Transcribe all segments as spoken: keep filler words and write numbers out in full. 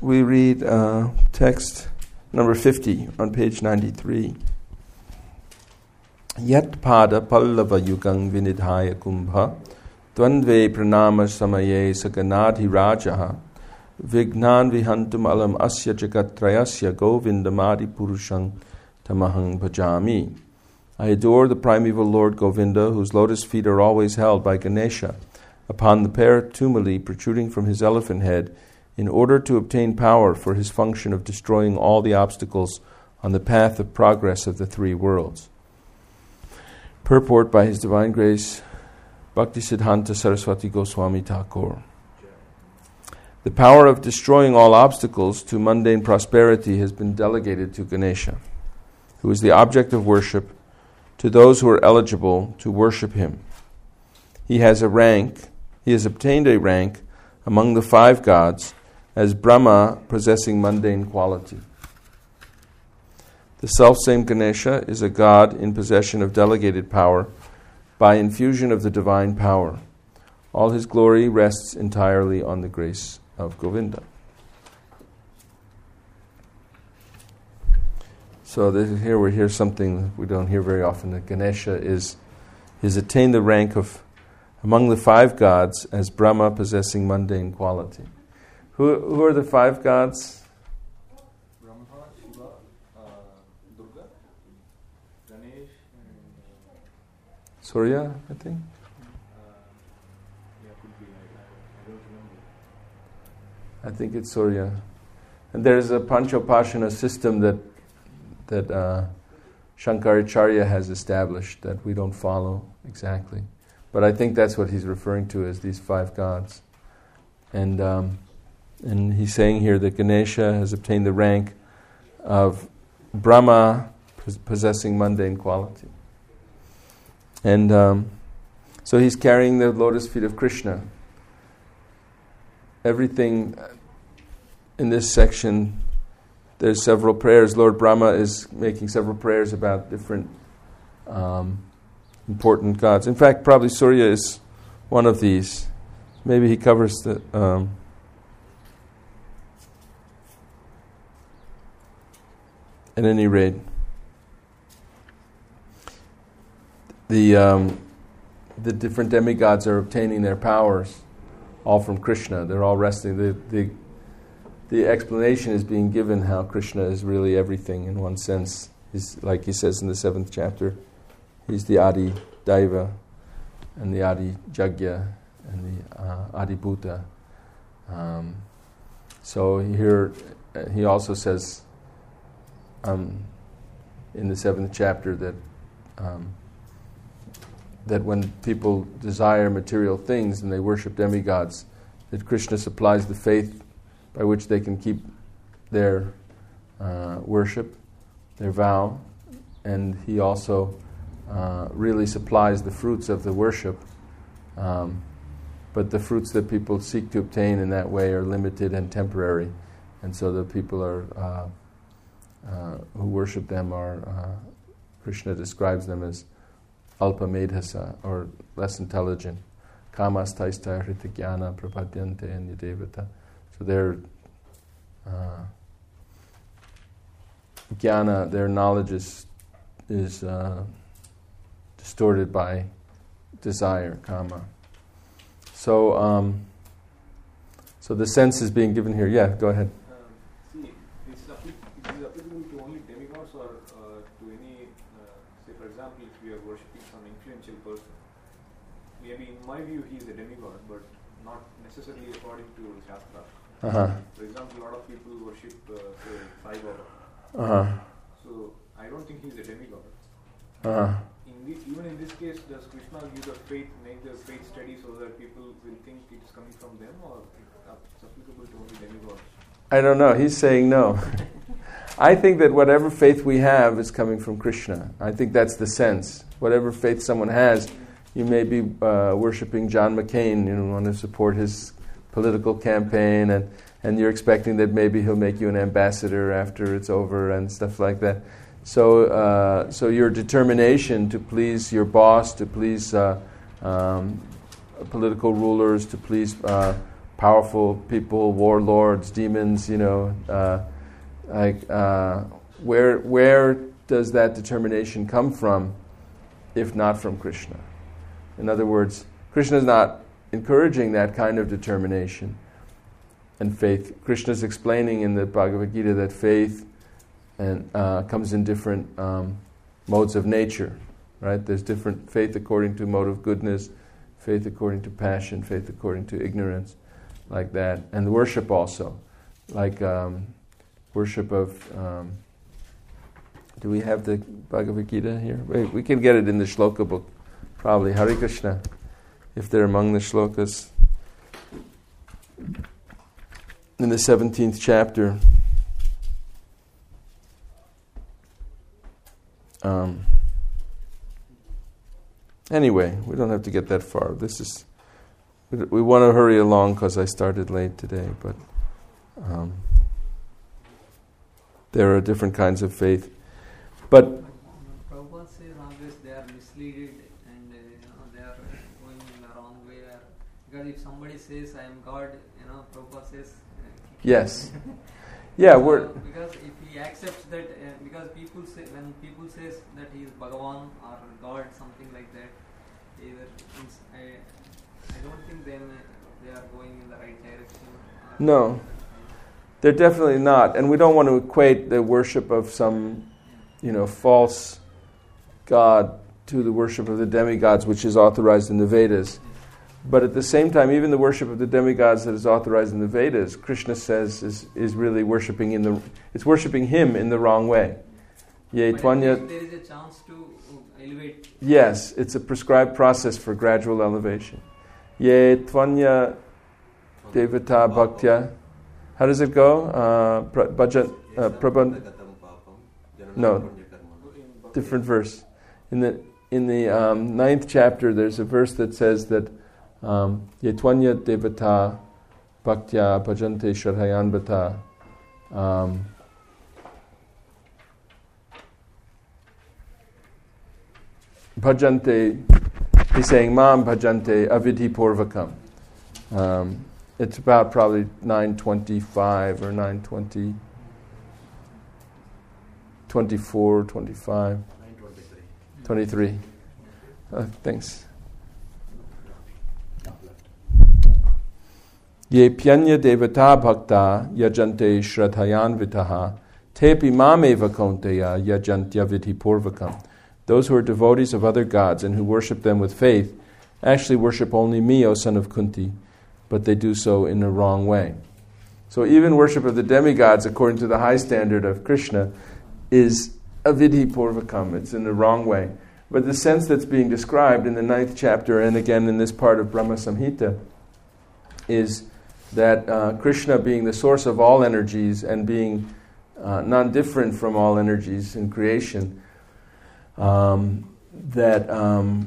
we read uh, text number fifty on page ninety-three. Yat pada pallava yugang vinidhaya kumbha dvandve pranama samaye saganadhi rajaha vignan vihantum alam asya jagatrayasya govindamadi purushang tamahang bhajami. I adore the primeval Lord Govinda, whose lotus feet are always held by Ganesha upon the pair tumuli protruding from his elephant head, in order to obtain power for his function of destroying all the obstacles on the path of progress of the three worlds. Purport by His Divine Grace Bhaktisiddhanta Saraswati Goswami Thakur. The power of destroying all obstacles to mundane prosperity has been delegated to Ganesha, who is the object of worship, to those who are eligible to worship him. He has a rank, he has obtained a rank among the five gods as Brahma possessing mundane quality. The self-same Ganesha is a god in possession of delegated power by infusion of the divine power. All his glory rests entirely on the grace of Govinda. So this, here we hear something we don't hear very often, that Ganesha is has attained the rank of among the five gods as Brahma possessing mundane quality. Who who are the five gods? Brahma, Shiva, uh, Durga, Ganesh, and Surya, I think. Uh, yeah, could be. I, I don't remember. I think it's Surya. And there's a Panchopashana system that that uh, Shankaracharya has established that we don't follow exactly. But I think that's what he's referring to as these five gods. And um, and he's saying here that Ganesha has obtained the rank of Brahma pos- possessing mundane quality. And um, so he's carrying the lotus feet of Krishna. Everything in this section, there's several prayers. Lord Brahma is making several prayers about different um, important gods. In fact, probably Surya is one of these. Maybe he covers the... Um, at any rate, the um, the different demigods are obtaining their powers all from Krishna. They're all resting. The, the The explanation is being given how Krishna is really everything in one sense. He's, like he says in the seventh chapter, he's the Adi Daiva and the Adi Jagya and the uh, Adi Bhuta. Um, so here uh, he also says um, in the seventh chapter that um, that when people desire material things and they worship demigods, that Krishna supplies the faith by which they can keep their uh, worship, their vow, and he also uh, really supplies the fruits of the worship. Um, but the fruits that people seek to obtain in that way are limited and temporary, and so the people are uh, uh, who worship them are uh, Krishna describes them as alpa medhasa, or less intelligent. Kamas taistaya hrita jnana prapadyante anyadevata. So their uh, jnana, their knowledge is is uh, distorted by desire, kama. So, um, so the sense is being given here. Yeah, go ahead. Um, see, this is, applic- it is applicable to only demigods or uh, to any, uh, say for example, if we are worshipping some influential person. Maybe in my view he is a demigod, but not necessarily according to Shastra. Uh-huh. For example, a lot of people worship, uh, say, Sai Baba. Uh-huh. So, I don't think he's a demigod. Uh-huh. In the, even in this case, does Krishna give the faith, make the faith steady so that people will think it is coming from them, or it's applicable to only demigods? I don't know. He's saying no. I think that whatever faith we have is coming from Krishna. I think that's the sense. Whatever faith someone has, you may be uh, worshipping John McCain, you know, want to support his political campaign, and, and you're expecting that maybe he'll make you an ambassador after it's over and stuff like that. So, uh, so your determination to please your boss, to please uh, um, political rulers, to please uh, powerful people, warlords, demons, you know, uh, like uh, where where does that determination come from, if not from Krishna? In other words, Krishna is not encouraging that kind of determination and faith. Krishna is explaining in the Bhagavad Gita that faith and uh, comes in different um, modes of nature, right? There's different faith according to mode of goodness, faith according to passion, faith according to ignorance, like that. And worship also, like um, worship of... Um, do we have the Bhagavad Gita here? Wait, we can get it in the shloka book, probably. Hare Krishna, if they're among the shlokas. In the seventeenth chapter. Um, anyway, we don't have to get that far. This is... We, we want to hurry along because I started late today, but um, there are different kinds of faith. But Prabhupada says always they are misleaded and uh, you know, they are going in the wrong way. Because if somebody says I am God, you know, Prabhupada says uh, yes, yeah, so we're because if he accepts that, uh, because people say when people says that he is Bhagavan or God, something like that, either means I, I don't think then they are going in the right direction. No, they're definitely not, and we don't want to equate the worship of some, you know, false god to the worship of the demigods, which is authorized in the Vedas. But at the same time, even the worship of the demigods that is authorized in the Vedas, Krishna says is, is really worshiping in the it's worshiping him in the wrong way. Ye tvanya. There is a chance to elevate. Yes, it's a prescribed process for gradual elevation. Ye tvanya devata bhaktya. How does it go? Uh, pra, bhajan, uh, prabhan. No, different verse. In the in the um, ninth chapter, there's a verse that says that um, Yetvanya devata bhaktya bhajante shraddhayanvata. Um, bhajante, he's saying Mam bhajante avidhi purvakam. Um, it's about probably nine twenty-five or nine twenty. twenty-four, twenty-five, twenty-three. Uh, thanks. Ye pyanya devata bhakta yajante shraddhayan vitaha tepi mameva konteya yajantya vidhi purvakam. Those who are devotees of other gods and who worship them with faith actually worship only me, O son of Kunti, but they do so in a wrong way. So even worship of the demigods, according to the high standard of Krishna, is avidhi purvakam. It's in the wrong way. But the sense that's being described in the ninth chapter and again in this part of Brahma Samhita is that uh, Krishna, being the source of all energies and being uh, non-different from all energies in creation, um, that um,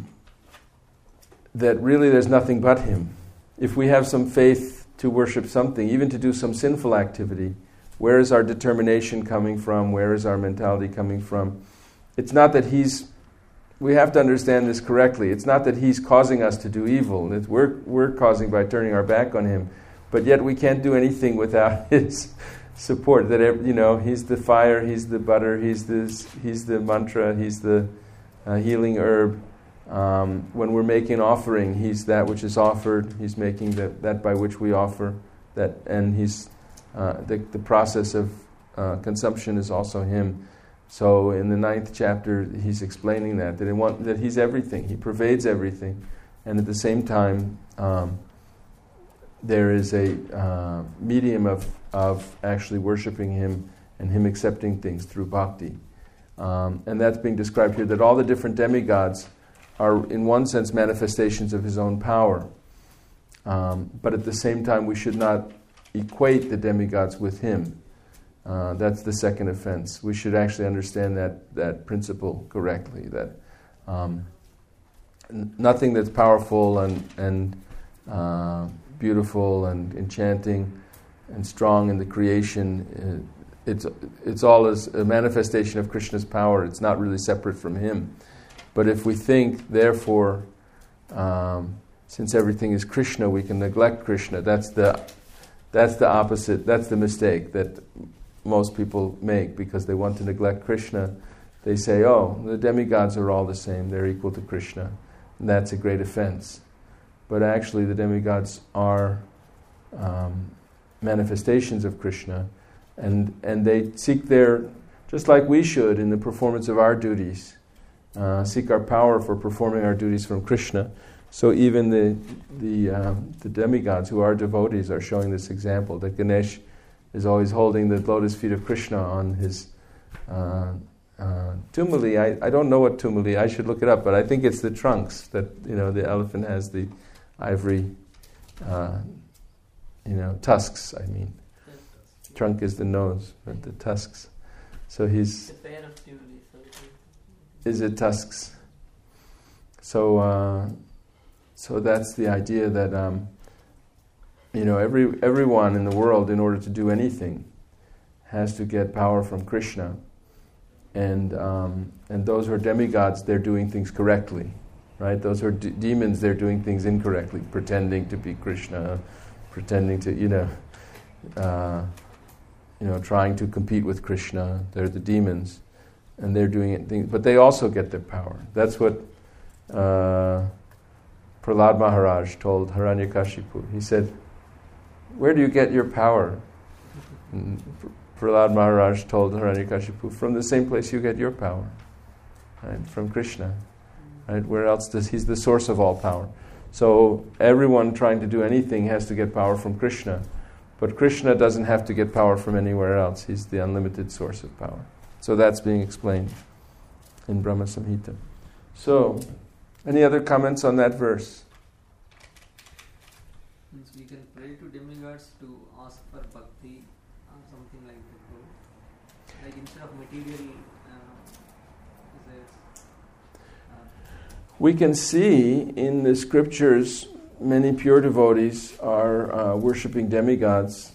that really there's nothing but him. If we have some faith to worship something, even to do some sinful activity, where is our determination coming from? Where is our mentality coming from? It's not that he's... We have to understand this correctly. It's not that he's causing us to do evil. It's we're, we're causing by turning our back on him. But yet we can't do anything without his support. That, you know, he's the fire, he's the butter, he's the, he's the mantra, he's the uh, healing herb. Um, when we're making an offering, he's that which is offered. He's making that, that by which we offer. That, and he's... Uh, the, the process of uh, consumption is also him. So in the ninth chapter, he's explaining that that, want, that he's everything. He pervades everything, and at the same time, um, there is a uh, medium of of actually worshiping him and him accepting things through bhakti, um, and that's being described here. That all the different demigods are, in one sense, manifestations of his own power, um, but at the same time, we should not equate the demigods with him. Uh, that's the second offense. We should actually understand that that principle correctly. That um, n- nothing that's powerful and and uh, beautiful and enchanting and strong in the creation, uh, it's it's all as a manifestation of Krishna's power. It's not really separate from him. But if we think, therefore, um, since everything is Krishna, we can neglect Krishna. That's the that's the opposite. That's the mistake that most people make because they want to neglect Krishna. They say, "Oh, the demigods are all the same; they're equal to Krishna," and that's a great offense. But actually, the demigods are um, manifestations of Krishna, and and they seek their, just like we should in the performance of our duties, uh, seek our power for performing our duties from Krishna. So even the the uh, the demigods who are devotees are showing this example. That Ganesh is always holding the lotus feet of Krishna on his uh, uh, tumuli. I, I don't know what tumuli. I should look it up, but I think it's the trunks that you know the elephant has the ivory, uh, you know, tusks. I mean, trunk is the nose, but the tusks. So he's. Is it tusks? So. Uh, So that's the idea that um, you know every everyone in the world, in order to do anything, has to get power from Krishna, and um, and those who are demigods, they're doing things correctly, right? Those who are d- demons, they're doing things incorrectly, pretending to be Krishna, pretending to you know, uh, you know, trying to compete with Krishna. They're the demons, and they're doing it. Things, but they also get their power. That's what. Uh, Prahlad Maharaj told Hiranyakashipu. He said, "Where do you get your power?" And Prahlad Maharaj told Hiranyakashipu, "From the same place you get your power, right? From Krishna, right? Where else does He's the source of all power? So everyone trying to do anything has to get power from Krishna, but Krishna doesn't have to get power from anywhere else. He's the unlimited source of power. So that's being explained in Brahma Samhita. So." Any other comments on that verse? Means we can pray to demigods to ask for bhakti or something like that. Right? Like instead of material uh, desires. Uh, we can see in the scriptures many pure devotees are uh, worshipping demigods.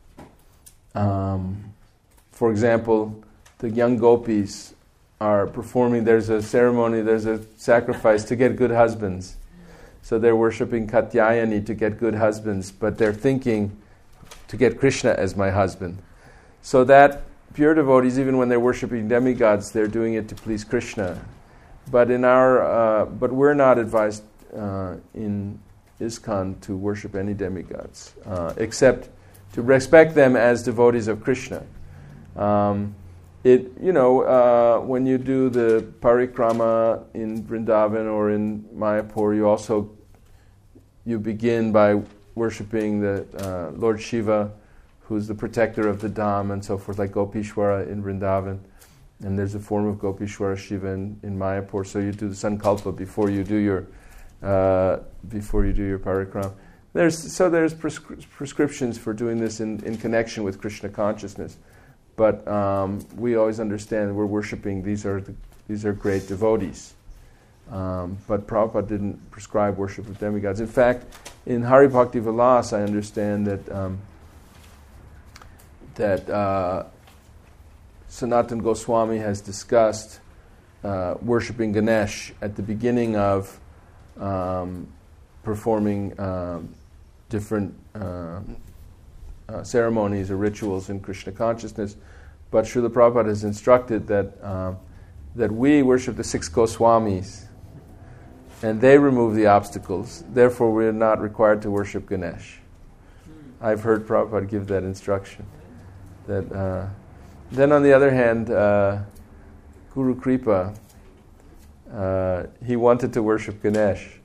Um, for example, the young gopis are performing, there's a ceremony, there's a sacrifice to get good husbands. So they're worshipping Katyayani to get good husbands, but they're thinking to get Krishna as my husband. So that pure devotees, even when they're worshipping demigods, they're doing it to please Krishna. But in our, uh, but we're not advised uh, in ISKCON to worship any demigods, uh, except to respect them as devotees of Krishna. Um, It you know uh, when you do the parikrama in Vrindavan or in Mayapur, you also you begin by worshiping the uh, Lord Shiva, who's the protector of the Dham and so forth, like Gopishwara in Vrindavan, and there's a form of Gopishwara Shiva in, in Mayapur. So you do the sankalpa before you do your uh, before you do your parikrama. There's so there's prescri- prescriptions for doing this in, in connection with Krishna consciousness. But um, we always understand we're worshipping, these are the, these are great devotees. Um, but Prabhupada didn't prescribe worship of demigods. In fact, in Hari Bhakti Vilas, I understand that um, that uh, Sanatan Goswami has discussed uh, worshipping Ganesh at the beginning of um, performing um, different uh, Uh, ceremonies or rituals in Krishna consciousness, but Srila Prabhupada has instructed that uh, that we worship the six Goswamis, and they remove the obstacles. Therefore, we are not required to worship Ganesh. Hmm. I've heard Prabhupada give that instruction. That uh, then, on the other hand, uh, Guru Kripa, uh, he wanted to worship Ganesh.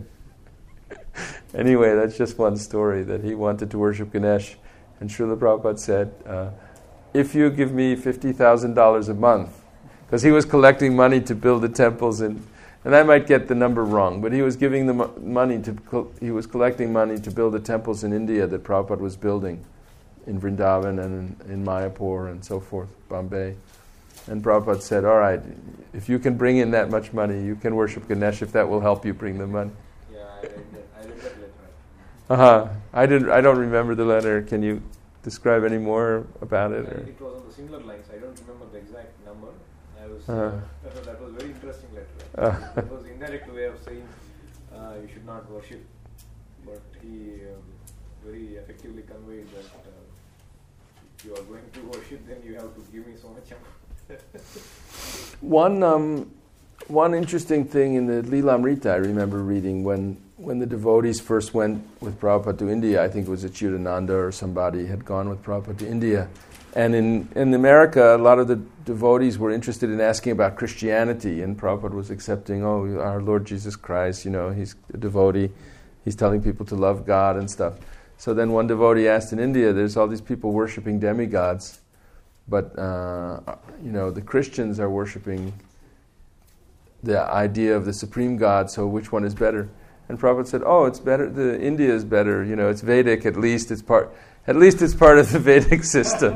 Anyway, that's just one story, that he wanted to worship Ganesh. And Srila Prabhupada said, uh, if you give me fifty thousand dollars a month, because he was collecting money to build the temples, in, and I might get the number wrong, but he was giving the mo- money to, co- he was collecting money to build the temples in India that Prabhupada was building, in Vrindavan and in, in Mayapur and so forth, Bombay. And Prabhupada said, all right, if you can bring in that much money, you can worship Ganesh if that will help you bring the money. Yeah, I read that, I read that letter. Uh-huh. I didn't. I don't remember the letter. Can you describe any more about it? Yeah, Or? it was on the similar lines. I don't remember the exact number. I was Uh-huh. uh, that, was, that was a very interesting letter. Uh. It was an indirect way of saying uh, you should not worship. But he um, very effectively conveyed that uh, if you are going to worship, then you have to give me so much amount. One um, one interesting thing in the Lilamrita I remember reading when when the devotees first went with Prabhupada to India. I think it was Achyutananda or somebody had gone with Prabhupada to India. And in, in America, a lot of the devotees were interested in asking about Christianity, and Prabhupada was accepting, oh, our Lord Jesus Christ, you know, he's a devotee, he's telling people to love God and stuff. So then one devotee asked in India, there's all these people worshipping demigods, but, uh, you know, the Christians are worshipping the idea of the supreme God, so which one is better? And Prabhupada said, oh, it's better, the India is better, you know, it's Vedic, at least it's part... At least it's part of the Vedic system.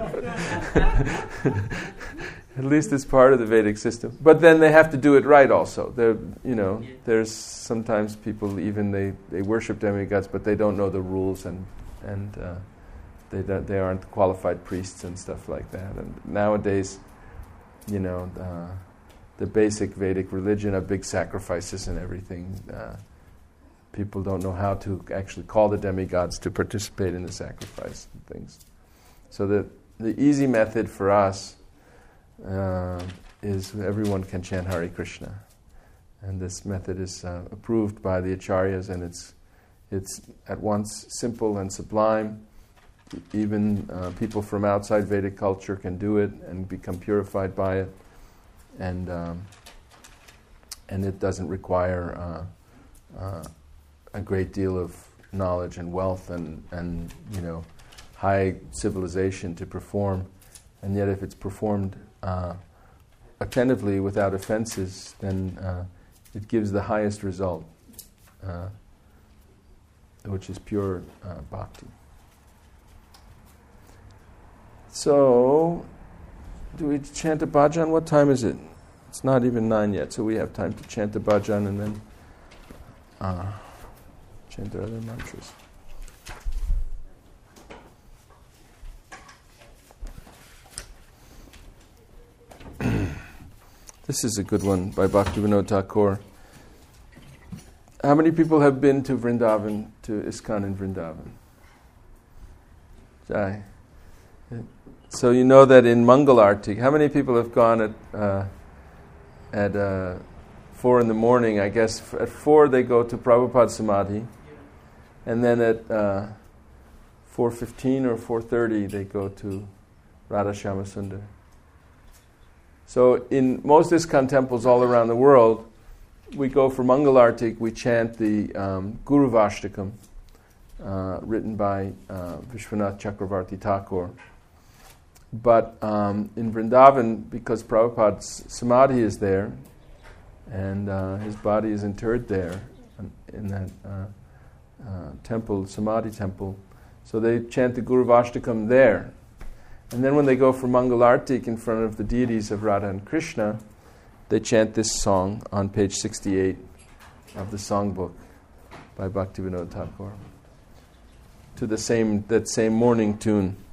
At least it's part of the Vedic system. But then they have to do it right also. They're, you know, there's sometimes people even they, they worship demigods, but they don't know the rules, and and uh, they don't, they aren't qualified priests and stuff like that. And nowadays, you know, uh, the basic Vedic religion of big sacrifices and everything. Uh, People don't know how to actually call the demigods to participate in the sacrifice and things. So the the easy method for us uh, is everyone can chant Hare Krishna, and this method is uh, approved by the acharyas, and it's it's at once simple and sublime. Even uh, people from outside Vedic culture can do it and become purified by it, and um, and it doesn't require. Uh, uh, a great deal of knowledge and wealth and, and you know, high civilization to perform. And yet if it's performed uh, attentively without offenses, then uh, it gives the highest result, uh, which is pure uh, bhakti. So, do we chant a bhajan? What time is it? It's not even nine yet, so we have time to chant a bhajan and then... Uh, chant the other mantras. This is a good one by Bhaktivinoda Thakur. How many people have been to Vrindavan, to ISKCON in Vrindavan? Jai. So you know that in Mangal Arti, how many people have gone at uh, at uh, four in the morning? I guess f- at four they go to Prabhupada Samadhi. And then at uh, four fifteen or four thirty, they go to Radha Shyama Sundar. So in most ISKCON temples all around the world, we go for Mangal Artik, we chant the um, Guru Vashtakam, uh, written by uh, Vishwanath Chakravarti Thakur. But um, in Vrindavan, because Prabhupada's Samadhi is there, and uh, his body is interred there, in that... Uh, Uh, temple, Samadhi temple. So they chant the Guru Vashtakam there. And then when they go for Mangal Artik in front of the deities of Radha and Krishna, they chant this song on page sixty-eight of the songbook by Bhaktivinoda Thakur, to the same that same morning tune.